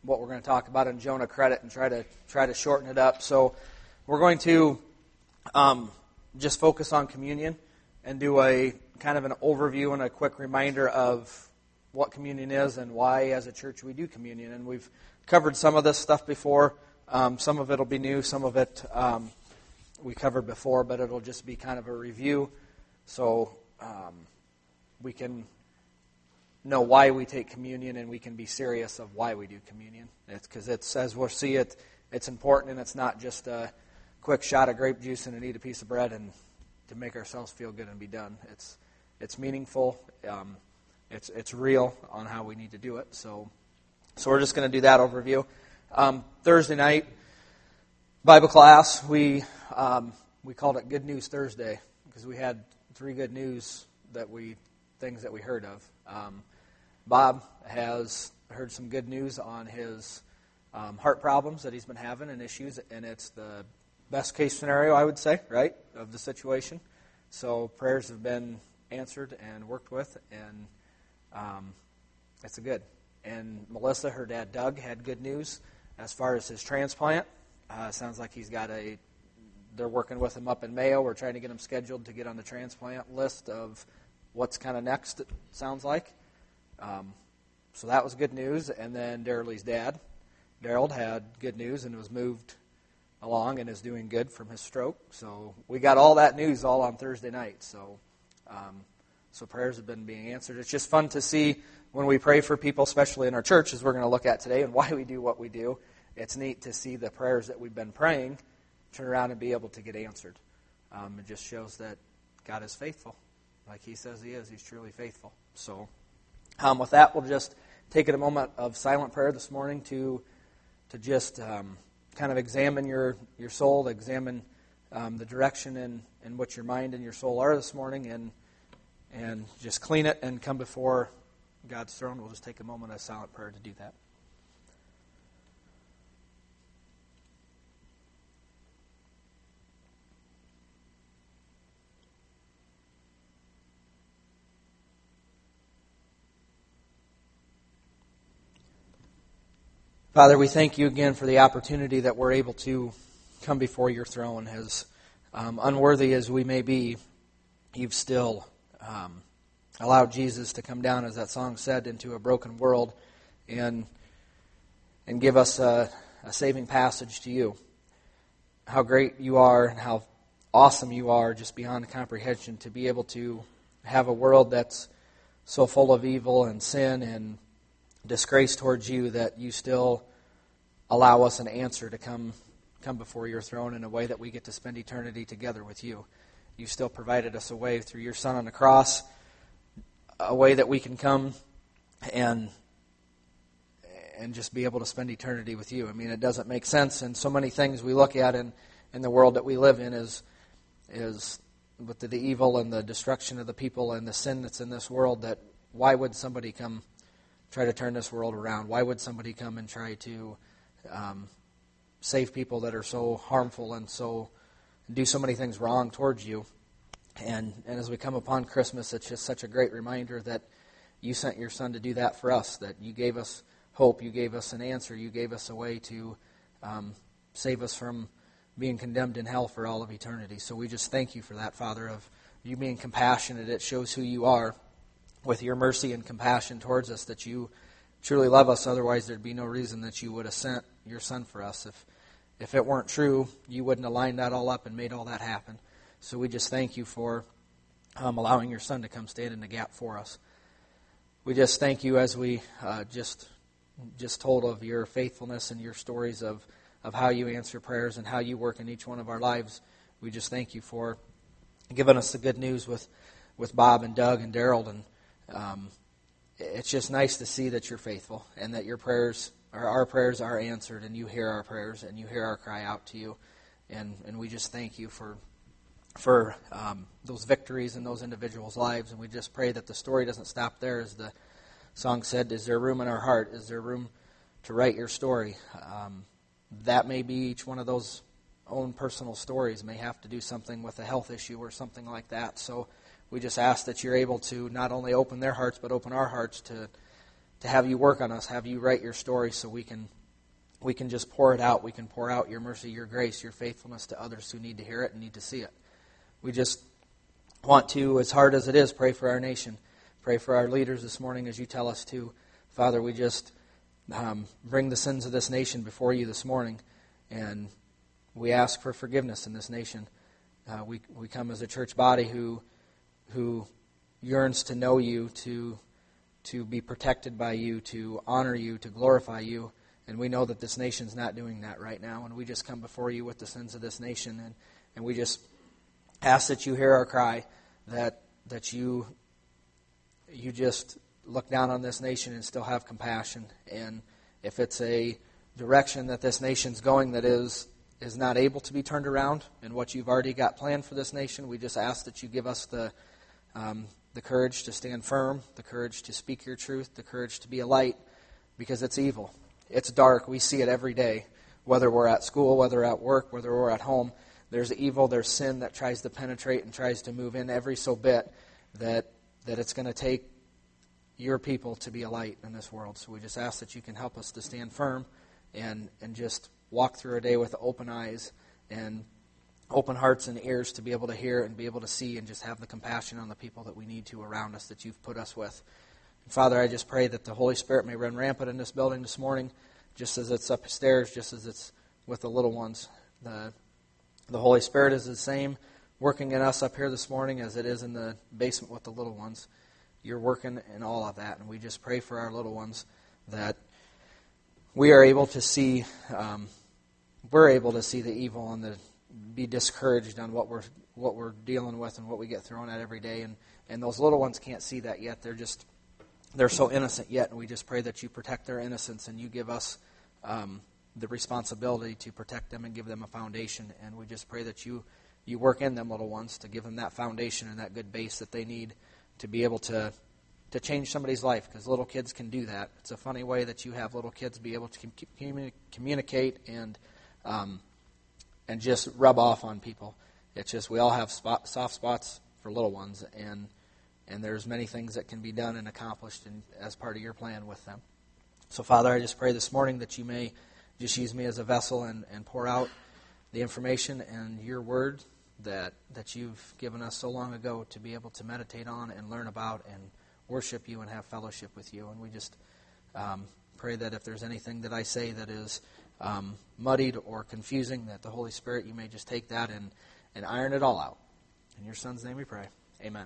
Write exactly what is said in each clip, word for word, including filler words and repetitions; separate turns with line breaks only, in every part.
what we're going to talk about in Jonah credit and try to try to shorten it up. So we're going to um, just focus on communion and do a kind of an overview and a quick reminder of what communion is and why, as a church, we do communion. And we've covered some of this stuff before. Um, some of it will be new. Some of it um, we covered before, but it'll just be kind of a review so um, we can know why we take communion and we can be serious of why we do communion. It's because it's, as we'll see it, it's important, and it's not just a quick shot of grape juice and eat a piece of bread and to make ourselves feel good and be done. It's it's meaningful. Um, it's it's real on how we need to do it. So so we're just going to do that overview. Um, Thursday night Bible class, we um, we called it Good News Thursday because we had three good news that we things that we heard of. Um, Bob has heard some good news on his um, heart problems that he's been having and issues, and it's the best case scenario, I would say, right, of the situation. So prayers have been answered and worked with, and um, it's a good. And Melissa, her dad Doug, had good news as far as his transplant. Uh, sounds like he's got a, they're working with him up in Mayo. We're trying to get him scheduled to get on the transplant list of what's kind of next, it sounds like. Um, so that was good news. And then Daryl's dad, Daryl, had good news and was moved along and is doing good from his stroke. So we got all that news all on Thursday night. So um, so prayers have been being answered. It's just fun to see when we pray for people, especially in our church, as we're going to look at today, and why we do what we do. It's neat to see the prayers that we've been praying turn around and be able to get answered. Um, it just shows that God is faithful. Like He says He is. He's truly faithful. So um, with that, we'll just take it a moment of silent prayer this morning to to just um, kind of examine your, your soul, examine um, the direction in, in what your mind and your soul are this morning, and and just clean it and come before God's throne. We'll just take a moment of silent prayer to do that. Father, we thank You again for the opportunity that we're able to come before Your throne. As um, unworthy as we may be, You've still um, allowed Jesus to come down, as that song said, into a broken world and and give us a, a saving passage to You. How great You are and how awesome You are, just beyond comprehension, to be able to have a world that's so full of evil and sin and disgrace towards You that You still allow us an answer to come come before Your throne in a way that we get to spend eternity together with You. You still provided us a way through Your Son on the cross, a way that we can come and and just be able to spend eternity with You. I mean, it doesn't make sense, and so many things we look at in, in the world that we live in is is with the, the evil and the destruction of the people and the sin that's in this world, that why would somebody come try to turn this world around? Why would somebody come and try to um, save people that are so harmful and so do so many things wrong towards You? And and as we come upon Christmas, it's just such a great reminder that You sent Your Son to do that for us, that You gave us hope, You gave us an answer, You gave us a way to um, save us from being condemned in hell for all of eternity. So we just thank You for that, Father, of You being compassionate. It shows who You are with Your mercy and compassion towards us, that You truly love us. Otherwise, there'd be no reason that You would have sent Your Son for us. If if it weren't true, You wouldn't have lined that all up and made all that happen. So we just thank You for um, allowing Your Son to come stand in the gap for us. We just thank You as we uh, just just told of Your faithfulness and Your stories of, of how You answer prayers and how You work in each one of our lives. We just thank You for giving us the good news with, with Bob and Doug and Daryl. And um, it's just nice to see that You're faithful and that Your prayers, or our prayers, are answered, and You hear our prayers and You hear our cry out to You. And and we just thank You for for um, those victories in those individuals' lives. And we just pray that the story doesn't stop there. As the song said, is there room in our heart? Is there room to write Your story? Um, that may be each one of those own personal stories, may have to do something with a health issue or something like that. So we just ask that You're able to not only open their hearts, but open our hearts to to have you work on us, have you write your story so we can we can just pour it out. We can pour out your mercy, your grace, your faithfulness to others who need to hear it and need to see it. We just want to, as hard as it is, pray for our nation. Pray for our leaders this morning as you tell us to. Father, we just um, bring the sins of this nation before you this morning, and we ask for forgiveness in this nation. Uh, we we come as a church body who who yearns to know you, to to be protected by you, to honor you, to glorify you. And we know that this nation's not doing that right now. And we just come before you with the sins of this nation. And, and we just ask that you hear our cry, that that you you just look down on this nation and still have compassion. And if it's a direction that this nation's going that is is not able to be turned around, and what you've already got planned for this nation, we just ask that you give us the um, the courage to stand firm, the courage to speak your truth, the courage to be a light, because it's evil. It's dark. We see it every day, whether we're at school, whether we're at work, whether we're at home. There's evil, there's sin that tries to penetrate and tries to move in every so bit, that that it's going to take your people to be a light in this world. So we just ask that you can help us to stand firm and, and just walk through a day with open eyes and open hearts and ears to be able to hear and be able to see and just have the compassion on the people that we need to around us that you've put us with. And Father, I just pray that the Holy Spirit may run rampant in this building this morning, just as it's upstairs, just as it's with the little ones. The, the Holy Spirit is the same working in us up here this morning as it is in the basement with the little ones. You're working in all of that, and we just pray for our little ones that we are able to see, um, we're able to see the evil and the be discouraged on what we're what we're dealing with and what we get thrown at every day, and, and those little ones can't see that yet. They're just they're so innocent yet, and we just pray that you protect their innocence and you give us um, the responsibility to protect them and give them a foundation. And we just pray that you you work in them little ones to give them that foundation and that good base that they need to be able to to change somebody's life, because little kids can do that. It's a funny way that you have little kids be able to com- communicate and um, and just rub off on people. It's just we all have spot, soft spots for little ones, and and there's many things that can be done and accomplished in, as part of your plan with them. So, Father, I just pray this morning that you may just use me as a vessel and, and pour out the information and your word that that you've given us so long ago to be able to meditate on and learn about and worship you and have fellowship with you. And we just um, pray that if there's anything that I say that is um, muddied or confusing, that the Holy Spirit, you may just take that and, and iron it all out. In your Son's name we pray. Amen.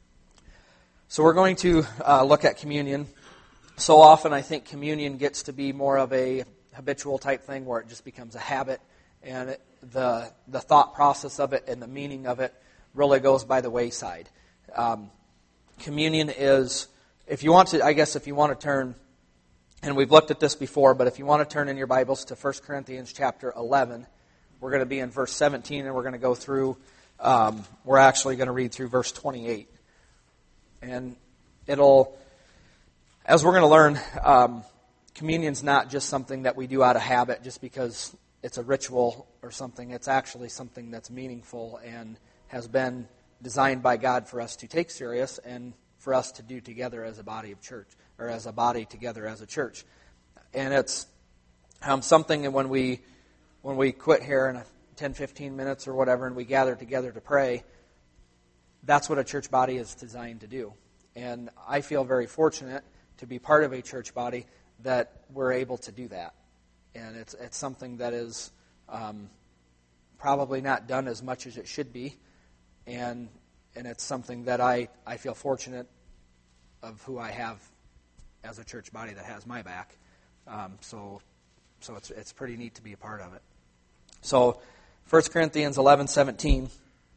So we're going to uh, look at communion. So often I think communion gets to be more of a habitual type thing where it just becomes a habit, and it, the the thought process of it and the meaning of it really goes by the wayside. Um, communion is, if you want to, I guess if you want to turn, and we've looked at this before, but if you want to turn in your Bibles to First Corinthians chapter eleven, we're going to be in verse seventeen, and we're going to go through, um, we're actually going to read through verse twenty-eight. And it'll, as we're going to learn, um, communion's not just something that we do out of habit just because it's a ritual or something. It's actually something that's meaningful and has been designed by God for us to take serious and for us to do together as a body of church, or as a body together as a church. And it's um, something that when we when we quit here in a ten, fifteen minutes or whatever and we gather together to pray, that's what a church body is designed to do. And I feel very fortunate to be part of a church body that we're able to do that. And it's it's something that is um, probably not done as much as it should be. And and it's something that I, I feel fortunate of who I have as a church body that has my back. Um, so so it's it's pretty neat to be a part of it. So First Corinthians eleven seventeen.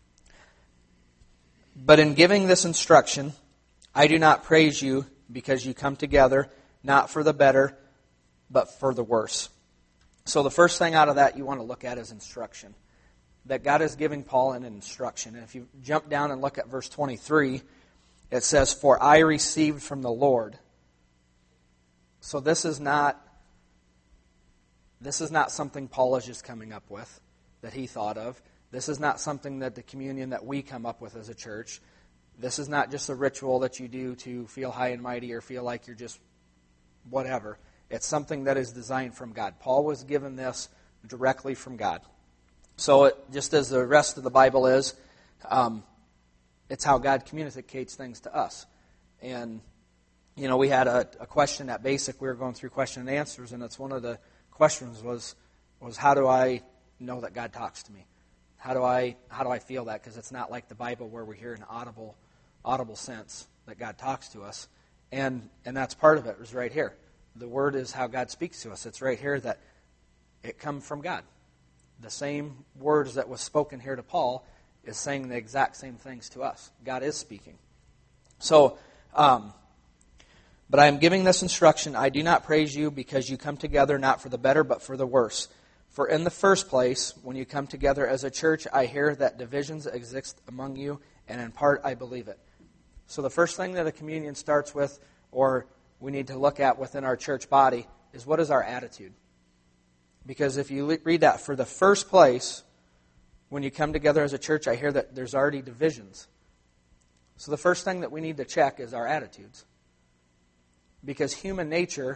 But in giving this instruction, I do not praise you because you come together, not for the better, but for the worse. So the first thing out of that you want to look at is instruction. That God is giving Paul an instruction. And if you jump down and look at verse twenty-three, it says, "For I received from the Lord." So this is not this is not something Paul is just coming up with, that he thought of. This is not something that the communion that we come up with as a church. This is not just a ritual that you do to feel high and mighty or feel like you're just whatever. It's something that is designed from God. Paul was given this directly from God. So it, just as the rest of the Bible is, um, it's how God communicates things to us. And, you know, we had a, a question at Basic. We were going through question and answers, and it's one of the questions was, was how do I know that God talks to me? How do I how do I feel that? Because it's not like the Bible where we hear an audible audible sense that God talks to us. And and that's part of it, is right here. The Word is how God speaks to us. It's right here that it comes from God. The same words that was spoken here to Paul is saying the exact same things to us. God is speaking. So, um, but I am giving this instruction, I do not praise you because you come together not for the better but for the worse. For in the first place, when you come together as a church, I hear that divisions exist among you, and in part I believe it. So the first thing that a communion starts with, or we need to look at within our church body, is what is our attitude? Because if you read that, for the first place, when you come together as a church, I hear that there's already divisions. So the first thing that we need to check is our attitudes. Because human nature,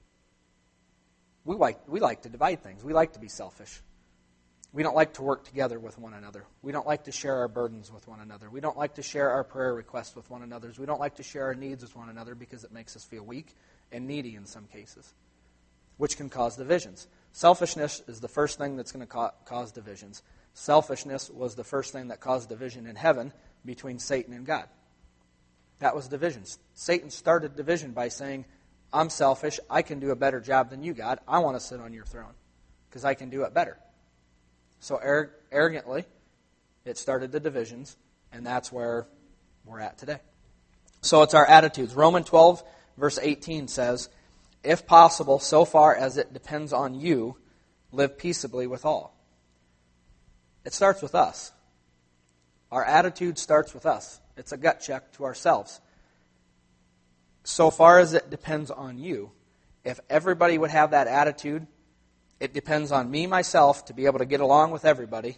we like, we like to divide things. We like to be selfish. We don't like to work together with one another. We don't like to share our burdens with one another. We don't like to share our prayer requests with one another. We don't like to share our needs with one another because it makes us feel weak and needy in some cases, which can cause divisions. Selfishness is the first thing that's going to ca- cause divisions. Selfishness was the first thing that caused division in heaven between Satan and God. That was divisions. Satan started division by saying, I'm selfish, I can do a better job than you, God. I want to sit on your throne because I can do it better. So arrogantly, it started the divisions, and that's where we're at today. So it's our attitudes. Romans twelve, verse eighteen says, if possible, so far as it depends on you, live peaceably with all. It starts with us. Our attitude starts with us. It's a gut check to ourselves. So far as it depends on you, if everybody would have that attitude, it depends on me, myself, to be able to get along with everybody.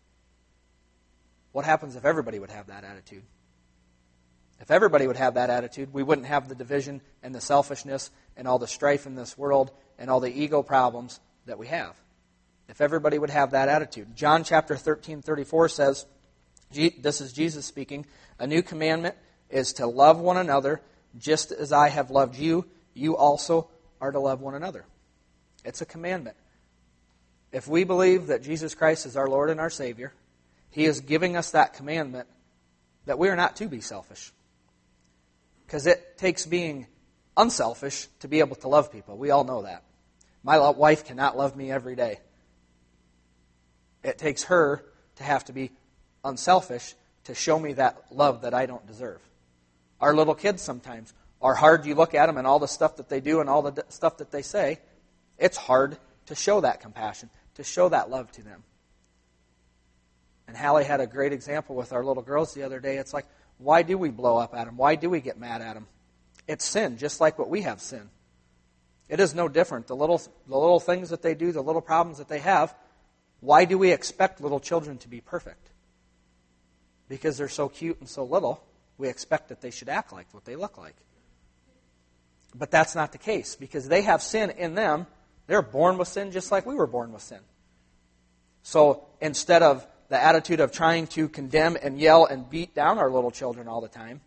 What happens if everybody would have that attitude? If everybody would have that attitude, we wouldn't have the division and the selfishness and all the strife in this world and all the ego problems that we have. If everybody would have that attitude. John chapter thirteen thirty-four says, this is Jesus speaking, a new commandment is to love one another just as I have loved you. You also are to love one another. It's a commandment. If we believe that Jesus Christ is our Lord and our Savior, He is giving us that commandment that we are not to be selfish. Because it takes being unselfish to be able to love people. We all know that. My wife cannot love me every day. It takes her to have to be unselfish to show me that love that I don't deserve. Our little kids sometimes are hard. You look at them and all the stuff that they do and all the stuff that they say, it's hard to show that compassion, to show that love to them. And Hallie had a great example with our little girls the other day. It's like, why do we blow up at them? Why do we get mad at them? It's sin, just like what we have sin. It is no different. The little, the little things that they do, the little problems that they have, why do we expect little children to be perfect? Because they're so cute and so little, we expect that they should act like what they look like. But that's not the case, because they have sin in them. They're born with sin just like we were born with sin. So instead of the attitude of trying to condemn and yell and beat down our little children all the time,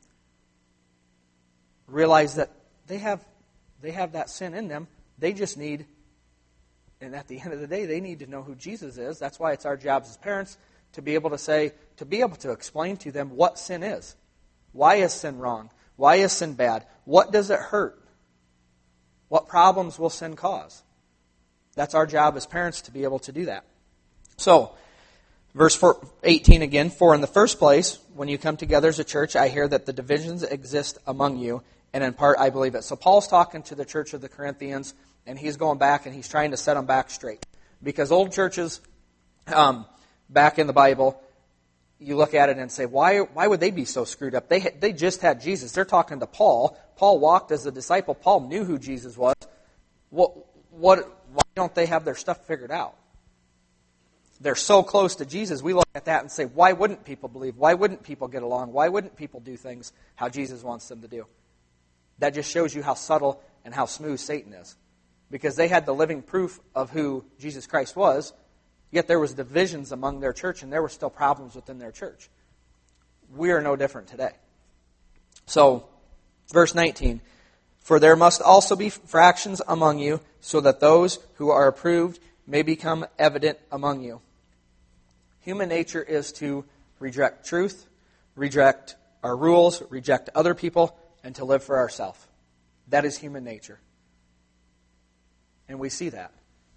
realize that they have they have that sin in them. They just need, and at the end of the day, they need to know who Jesus is. That's why it's our jobs as parents to be able to say, to be able to explain to them what sin is. Why is sin wrong? Why is sin bad? What does it hurt? What problems will sin cause? That's our job as parents to be able to do that. So, verse eighteen again, for in the first place, when you come together as a church, I hear that the divisions exist among you, and in part I believe it. So Paul's talking to the church of the Corinthians, and he's going back and he's trying to set them back straight. Because old churches, um, back in the Bible, you look at it and say, why why would they be so screwed up? They they just had Jesus. They're talking to Paul. Paul walked as a disciple. Paul knew who Jesus was. What what? Why don't they have their stuff figured out? They're so close to Jesus. We look at that and say, why wouldn't people believe? Why wouldn't people get along? Why wouldn't people do things how Jesus wants them to do? That just shows you how subtle and how smooth Satan is. Because they had the living proof of who Jesus Christ was, yet there was divisions among their church, and there were still problems within their church. We are no different today. So, verse nineteen, for there must also be fractions among you, so that those who are approved may become evident among you. Human nature is to reject truth, reject our rules, reject other people, and to live for ourselves. That is human nature. And we see that.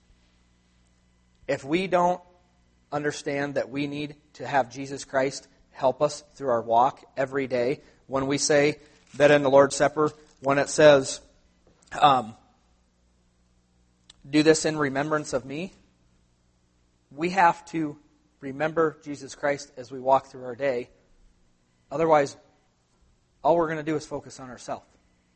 If we don't understand that we need to have Jesus Christ help us through our walk every day, when we say that in the Lord's Supper, when it says, um, do this in remembrance of me, we have to remember Jesus Christ as we walk through our day. Otherwise, all we're going to do is focus on ourselves.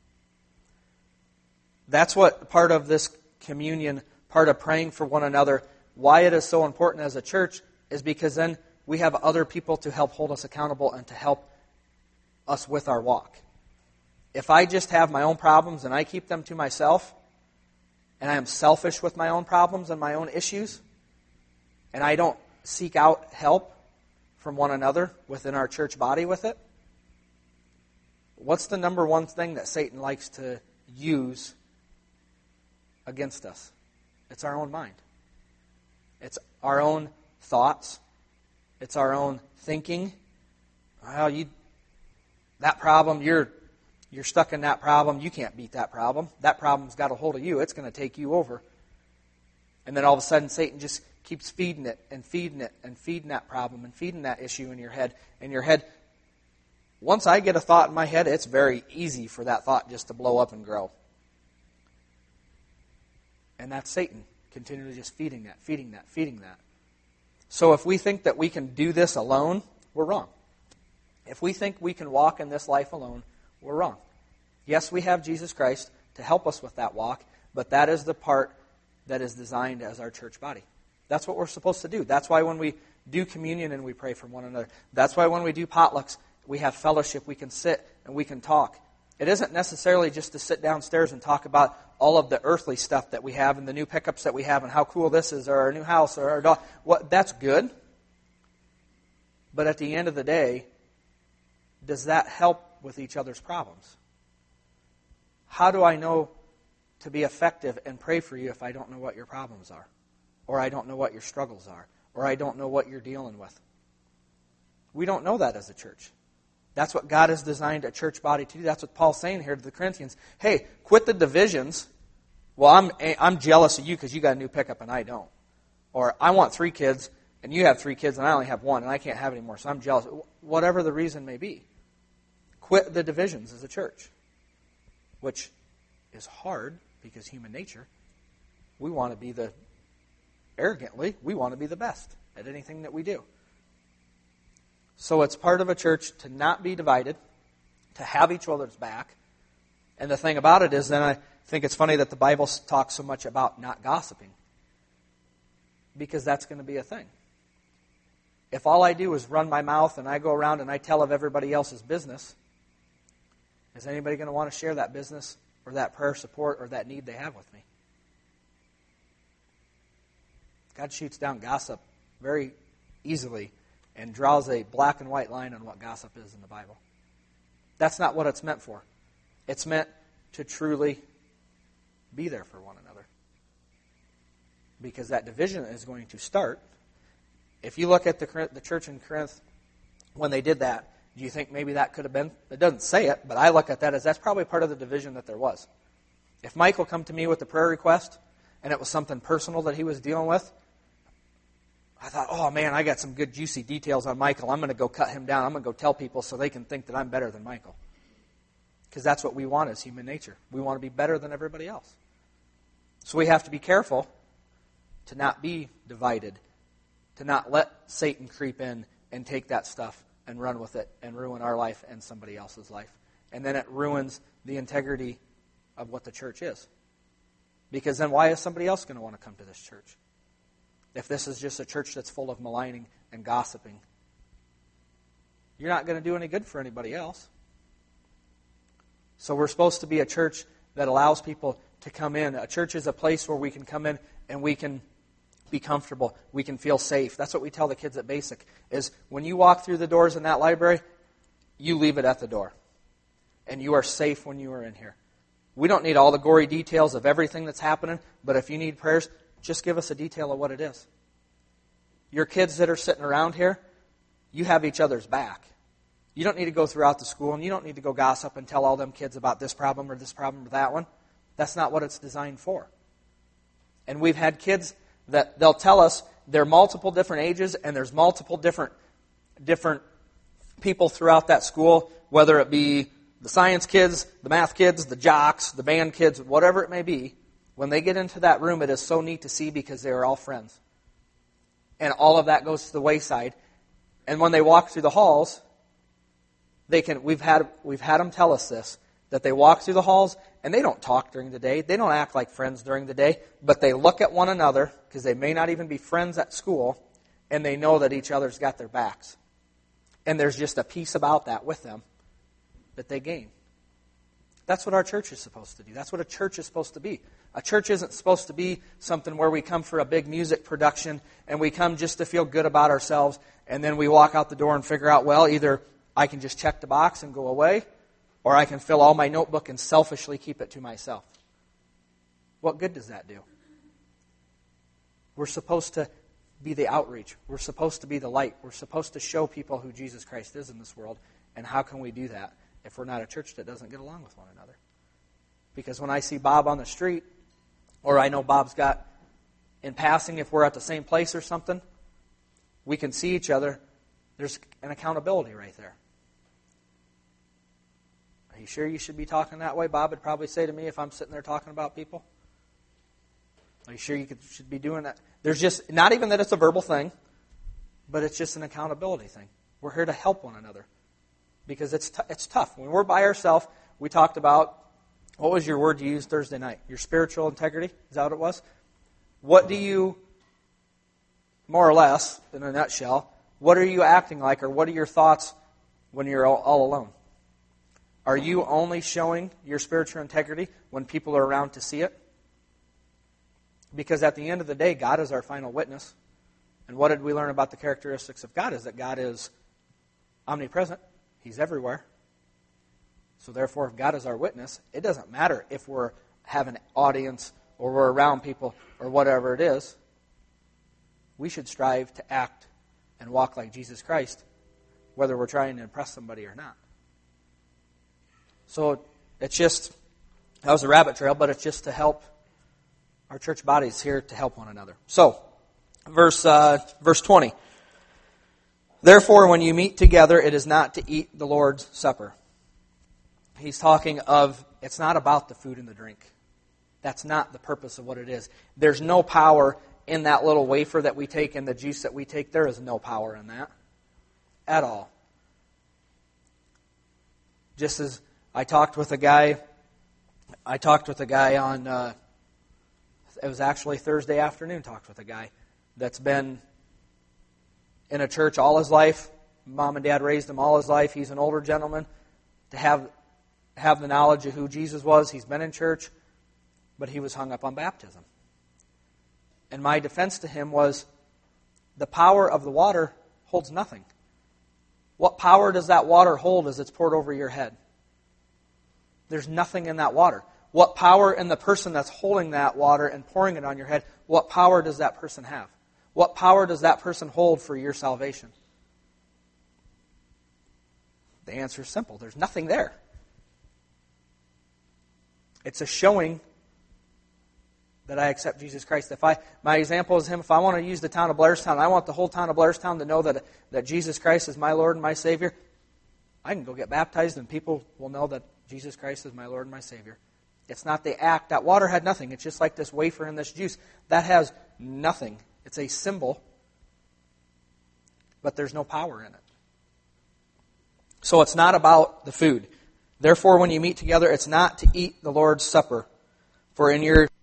That's what part of this communion, part of praying for one another, why it is so important as a church, is because then we have other people to help hold us accountable and to help us with our walk. If I just have my own problems and I keep them to myself, and I am selfish with my own problems and my own issues, and I don't seek out help from one another within our church body with it, what's the number one thing that Satan likes to use against us? It's our own mind. It's our own thoughts. It's our own thinking. Well, you, that problem, you're you're stuck in that problem. You can't beat that problem. That problem's got a hold of you. It's going to take you over. And then all of a sudden, Satan just keeps feeding it and feeding it and feeding that problem and feeding that issue in your head. And your head, once I get a thought in my head, it's very easy for that thought just to blow up and grow. And that's Satan, continually just feeding that, feeding that, feeding that. So if we think that we can do this alone, we're wrong. If we think we can walk in this life alone, we're wrong. Yes, we have Jesus Christ to help us with that walk, but that is the part that is designed as our church body. That's what we're supposed to do. That's why when we do communion and we pray for one another, that's why when we do potlucks, we have fellowship, we can sit and we can talk. It isn't necessarily just to sit downstairs and talk about all of the earthly stuff that we have and the new pickups that we have and how cool this is or our new house or our dog. What, that's good. But at the end of the day, does that help with each other's problems? How do I know to be effective and pray for you if I don't know what your problems are? Or I don't know what your struggles are? Or I don't know what you're dealing with? We don't know that as a church. That's what God has designed a church body to do. That's what Paul's saying here to the Corinthians. Hey, quit the divisions. Well, I'm I'm jealous of you because you got a new pickup and I don't. Or I want three kids and you have three kids and I only have one and I can't have any more, so I'm jealous. Whatever the reason may be. Quit the divisions as a church. Which is hard because human nature. We want to be the, arrogantly, we want to be the best at anything that we do. So it's part of a church to not be divided, to have each other's back. And the thing about it is, then I think it's funny that the Bible talks so much about not gossiping. Because that's going to be a thing. If all I do is run my mouth and I go around and I tell of everybody else's business, is anybody going to want to share that business or that prayer support or that need they have with me? God shoots down gossip very easily and draws a black and white line on what gossip is in the Bible. That's not what it's meant for. It's meant to truly be there for one another. Because that division is going to start. If you look at the, the church in Corinth, when they did that, do you think maybe that could have been? It doesn't say it, but I look at that as that's probably part of the division that there was. If Michael come to me with a prayer request, and it was something personal that he was dealing with, I thought, oh man, I got some good juicy details on Michael. I'm going to go cut him down. I'm going to go tell people so they can think that I'm better than Michael. Because that's what we want as human nature. We want to be better than everybody else. So we have to be careful to not be divided, to not let Satan creep in and take that stuff and run with it and ruin our life and somebody else's life. And then it ruins the integrity of what the church is. Because then why is somebody else going to want to come to this church? If this is just a church that's full of maligning and gossiping, you're not going to do any good for anybody else. So we're supposed to be a church that allows people to come in. A church is a place where we can come in and we can be comfortable. We can feel safe. That's what we tell the kids at Basic, is when you walk through the doors in that library, you leave it at the door. And you are safe when you are in here. We don't need all the gory details of everything that's happening, but if you need prayers, just give us a detail of what it is. Your kids that are sitting around here, you have each other's back. You don't need to go throughout the school, and you don't need to go gossip and tell all them kids about this problem or this problem or that one. That's not what it's designed for. And we've had kids that they'll tell us they're multiple different ages, and there's multiple different different people throughout that school, whether it be the science kids, the math kids, the jocks, the band kids, whatever it may be. When they get into that room, it is so neat to see because they are all friends. And all of that goes to the wayside. And when they walk through the halls, they can. We've had we've had them tell us this, that they walk through the halls and they don't talk during the day. They don't act like friends during the day, but they look at one another because they may not even be friends at school, and they know that each other's got their backs. And there's just a peace about that with them that they gain. That's what our church is supposed to do. That's what a church is supposed to be. A church isn't supposed to be something where we come for a big music production and we come just to feel good about ourselves, and then we walk out the door and figure out, well, either I can just check the box and go away, or I can fill all my notebook and selfishly keep it to myself. What good does that do? We're supposed to be the outreach. We're supposed to be the light. We're supposed to show people who Jesus Christ is in this world. And how can we do that if we're not a church that doesn't get along with one another? Because when I see Bob on the street, or I know Bob's got, in passing, if we're at the same place or something, we can see each other. There's an accountability right there. Are you sure you should be talking that way? Bob would probably say to me if I'm sitting there talking about people. Are you sure you could, should be doing that? There's just, not even that it's a verbal thing, but it's just an accountability thing. We're here to help one another. Because it's t- it's tough. When we're by ourselves, we talked about, what was your word you used Thursday night? Your spiritual integrity? Is that what it was? What do you, more or less, in a nutshell, what are you acting like, or what are your thoughts when you're all, all alone? Are you only showing your spiritual integrity when people are around to see it? Because at the end of the day, God is our final witness. And what did we learn about the characteristics of God? Is that God is omnipresent. He's everywhere. So therefore, if God is our witness, it doesn't matter if we're having an audience or we're around people or whatever it is. We should strive to act and walk like Jesus Christ, whether we're trying to impress somebody or not. So it's just, that was a rabbit trail, but it's just to help. Our church body is here to help one another. So, verse uh, verse twenty. Therefore, when you meet together, it is not to eat the Lord's Supper. He's talking of, it's not about the food and the drink. That's not the purpose of what it is. There's no power in that little wafer that we take and the juice that we take. There is no power in that at all. Just as I talked with a guy, I talked with a guy on, uh, it was actually Thursday afternoon, talked with a guy that's been in a church all his life. Mom and Dad raised him all his life. He's an older gentleman. To have have the knowledge of who Jesus was, he's been in church, but he was hung up on baptism. And my defense to him was, the power of the water holds nothing. What power does that water hold as it's poured over your head? There's nothing in that water. What power in the person that's holding that water and pouring it on your head, what power does that person have? What power does that person hold for your salvation? The answer is simple. There's nothing there. It's a showing that I accept Jesus Christ. If I, my example is him. If I want to use the town of Blairstown, I want the whole town of Blairstown to know that, that Jesus Christ is my Lord and my Savior. I can go get baptized and people will know that Jesus Christ is my Lord and my Savior. It's not the act. That water had nothing. It's just like this wafer and this juice. That has nothing. It's a symbol, but there's no power in it. So it's not about the food. Therefore, when you meet together, it's not to eat the Lord's Supper. For in your